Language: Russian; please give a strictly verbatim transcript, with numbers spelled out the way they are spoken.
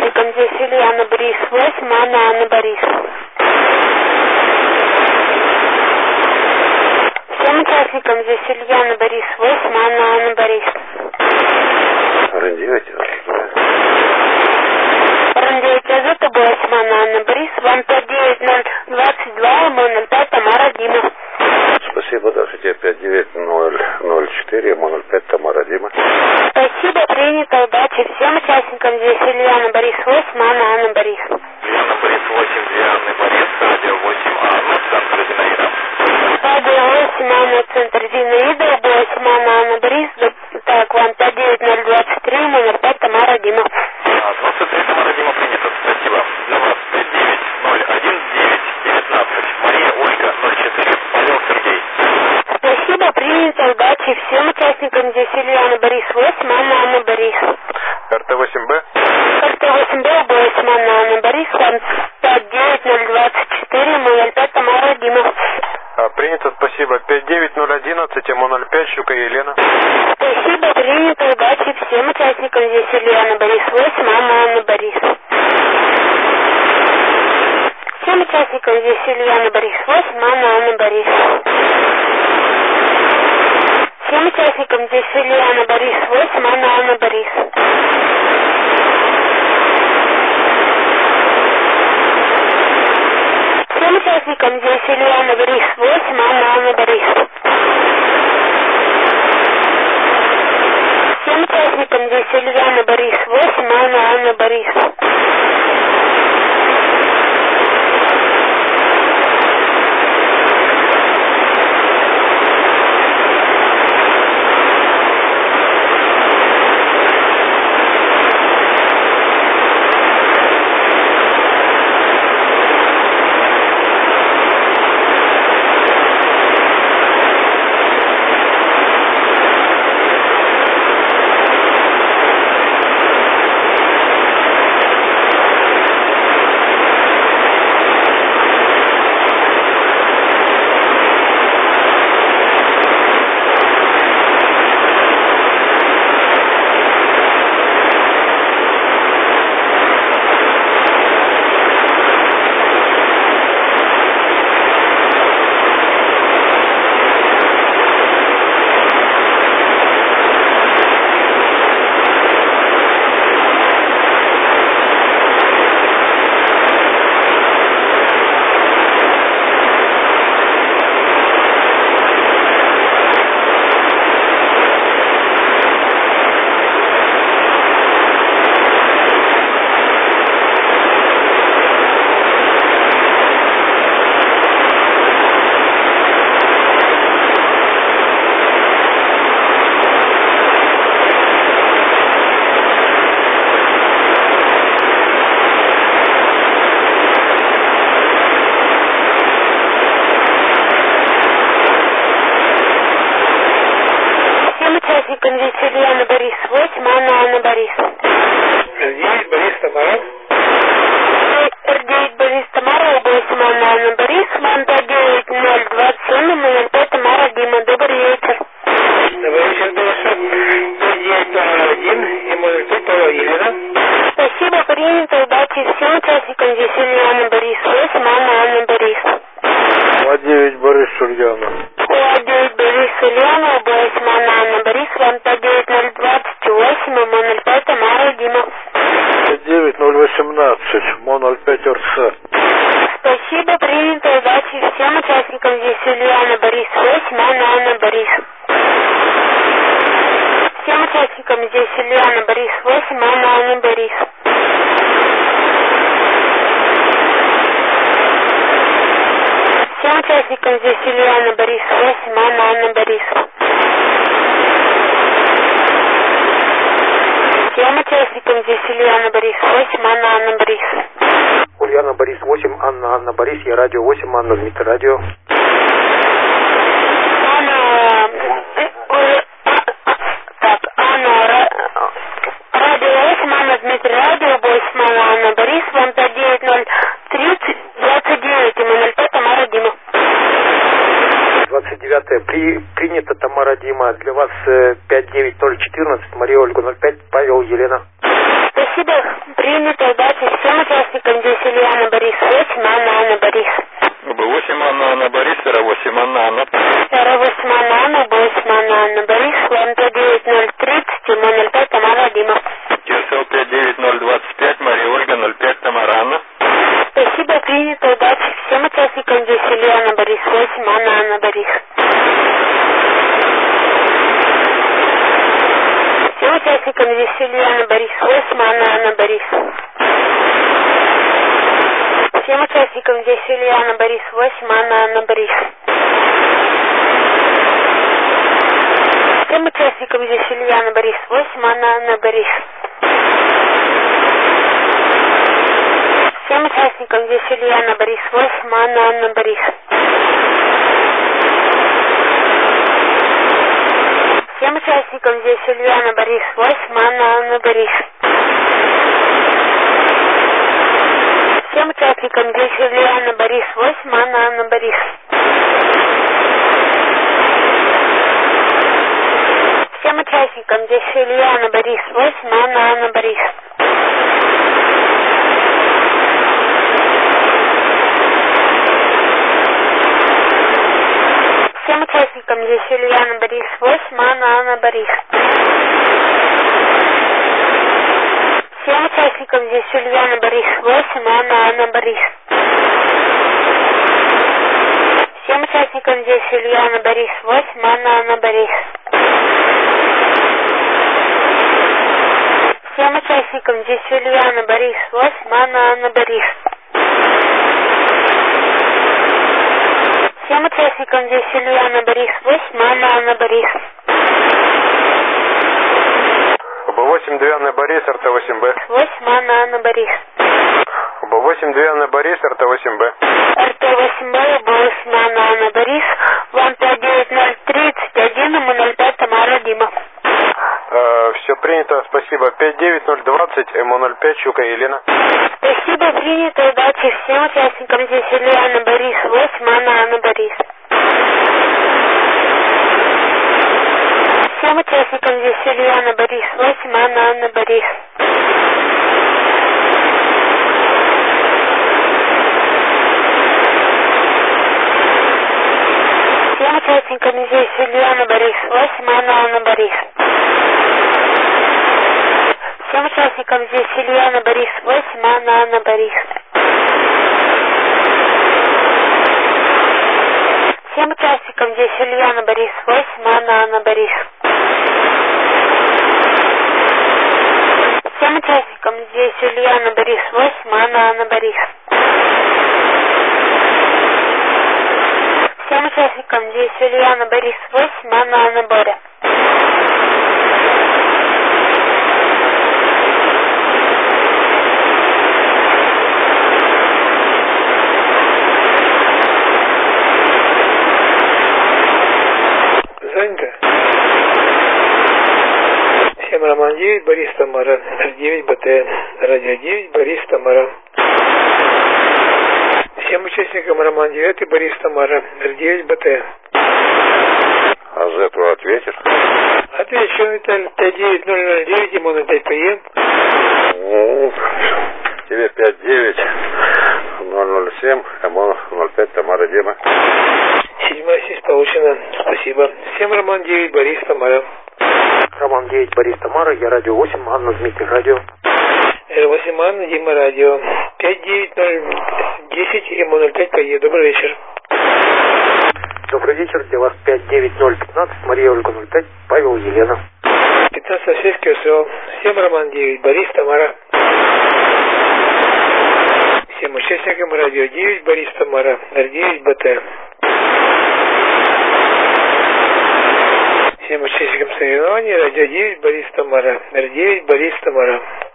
участникам здесь Ильяна Борис восемь, Анна Анна Борис. Всем участникам здесь Ильяна Борис восемь, Анна Анна Борис. Рандевайте. Рандевайте Азота восемь, Анна Анна Борис. Вам пять девять ноль двадцать два, ноль пять, Тамара Дима. Спасибо, дальше тебе пять девять ноль ноль четыре, ноль пять, Тамара Дима. Спасибо, принято, удачи. Всем участникам здесь Ильяна Борис восемь, Анна Анна Борис. Ильяна Борис восемь, две Анны Борис, радио восемь, Анна, центр Зинаида. Радио восемь, Анна, центр Зинаида, восемь, Анна Анна Борис. Так, вам пять девять ноль двадцать три, номер пять, Тамара Дима. двадцать три, Тамара Дима, принято, спасибо. Для вас пять девять ноль один девять девятнадцать, Мария Ольга ноль четыре, Павел Сергей. Спасибо, принято, удачи. Всем участникам здесь Ильяна Борис восемь, Анна Анна Борис. эр тэ восемь бэ? эр тэ восемь бэ восемь, Анна Анна Борис. Вам пять девять ноль двадцать четыре, ноль пять, Тамара Дима. А, принято, спасибо. пять девять ноль одиннадцать, эм ноль пять, Щука Елена. Спасибо, принято, удачи. Всем участникам здесь Ильяна Борис восемь, Анна Анна Борис. Всем участникам здесь Ильяна Борис восемь, Анна Анна Борис. Всем участникам здесь Ильяна Борис восемь, Анна Анна Борис. Всем участникам здесь Ильяна Борис восемь, Анна Анна Борис. Всем участникам здесь Ильяна Борис восемь, Анна Анна Борис. Здесь Ильяна Борис восемь, Анна Анна Борис. эр девять Борис Тамара. эр девять Борис Тамара, восемь, Анна Анна Борис. Вам пять девять ноль двадцать семь, ноль пять, Тамара Дима. Добрый вечер. Добрый вечер, Даша. пять девять ноль один, эм ноль пять, Павел Елена. Спасибо, принято, удачи. Всем участникам здесь Ильяна Борис восемь, Анна Анна Борис. два девять Борис Ульяна. два девять Борис Ульяна, восемь, Анна Анна Борис. Вам пять девять ноль двадцать восемь, эм ноль пять, Тамара Дима. пять девять ноль восемнадцать, эм ноль пять, РЦ. Спасибо, принято, удачи. Всем участникам здесь Ильяна Борис восемь, Анна Анна Борис. Всем участникам здесь Ильяна Борис восемь, Анна Анна Борис. Всем участникам здесь Ильяна Борис восемь, Анна Анна Борис. Всем участникам здесь Ильяна Борис восемь, Анна Анна Борис. Ульяна Борис восемь, Анна Анна Борис, я радио восемь, Анна Дмитрий радио. Анна... Так, Анна... Радио восемь, Анна Дмитрий радио восемь, Анна Анна Борис. Вам пять девять ноль тридцать двадцать девять, эм ноль пять, Тамара Дима. двадцать девятое при, принято, Тамара Дима. Для вас э, пять девять ноль четырнадцать, Мария Ольга ноль пять, Павел Елена. Спасибо. Спасибо. Принято. Удачи всем участникам. Здесь Ильяна Борис. восемь, Анна, Анна, Борис. Б восемь, Анна, Анна, Борис, Р восемь, Анна, Анна. Р восемь, Анна, Анна, Б восемь, Анна, Анна, Борис. Л Т девять ноль тридцать, М ноль пять, Тамара, Дима. КСЛ пять девять ноль двадцать пять, Мария Ольга, ноль пять, Тамара, Анна. Спасибо. Принято. Удачи всем участникам. Здесь Ильяна Борис. восемь, Анна, Анна, Борис. Всем участникам. Здесь Ильяна Борис. восемь, Анна, Анна, Борис. Всем участникам. Здесь Ильяна Борис. восемь, Анна, Анна, Борис. Всем участникам. Здесь Ильяна Борис. восемь, Анна, Анна, Борис. Всем участникам. Здесь Ильяна Борис. восемь, Анна, Анна, Борис. Всем участникам. Здесь Ульяна Борис. восемь, Анна, Анна, Борис. Всем участникам. Здесь Ульяна Борис. восемь, Анна, Анна, Борис. Всем участникам. Здесь Ульяна Борис. восемь, Анна, Анна, Борис. Всем участникам. Здесь Ульяна Борис. восемь, Анна, Анна, Борис. Всем участникам. Здесь Ульяна Борис. восемь, Анна, Анна, Борис. Всем участникам. Здесь Ульяна Борис. восемь, Анна, Анна, Борис. Всем участникам. Здесь Ульяна Борис. восемь, Анна, Анна, Борис. Всем участникам. Здесь Ульяна Борис. восемь, Анна, Анна, Борис. Б восемь, две Анны Борис, Р Т восемь Б. восемь, Анна, Анна, Борис. Б восемь, две Анны Борис, Р Т восемь Б. Р Т восемь Б, Б восемь, Анна, Анна, Борис. Вам пять девять ноль тридцать один, М ноль пять, Тамара, Дима. Э, все принято, спасибо. пять девять ноль двадцать, М ноль пять, Щука Елена. Спасибо, принято. Удачи всем участникам. Здесь Ульяна Борис. восемь, Анна, Анна, Борис. Всем участникам. Здесь Ульяна Борис. восемь, Анна, Анна, Борис. Всем участникам. Здесь Ульяна Борис. восемь, Анна, Анна, Борис. Всем участникам. Здесь Ульяна Борис. восемь, Анна, Анна, Борис. Всем участникам. Здесь Ульяна Борис. восемь, Анна, Анна, Борис. Всем участникам. Здесь Ульяна Борис. восемь, Анна, Анна, Борис. Всем участникам. Здесь Ульяна Борис. восемь, Анна, Анна, Боря. Занято. семь, Роман девять, Борис, Тамара. Р девять, Б Т. Радио девять, Борис, Тамара. Всем участникам Роман девять, Борис, Тамара. Р девять, Б Т. А Зетру ответишь? Отвечу, Виталий. пять девять ноль ноль девять, ему на пять П Е. Ну, тебе пять девять ноль ноль семь, М ноль пять, Тамара, Дима. Седьмая сеть получена. Спасибо. Всем Роман девять, Борис, Тамара. Роман девять, Борис, Тамара, я радио восемь, Анна, Дмитрий, радио. Р восемь, Анна, Дима, радио. пять девять ноль десять, М ноль пять П Е. Добрый вечер. Добрый вечер, для вас пять девять ноль пятнадцать, Мария Ольга ноль пять, Павел, Елена. пятнадцать шесть Q С О. Всем Роман девять, Борис, Тамара. Всем участникам радио девять, Борис, Тамара. Р девять, Б Т. Всем участникам соревнований радио девять, Борис, Тамара. Р девять, Борис, Тамара.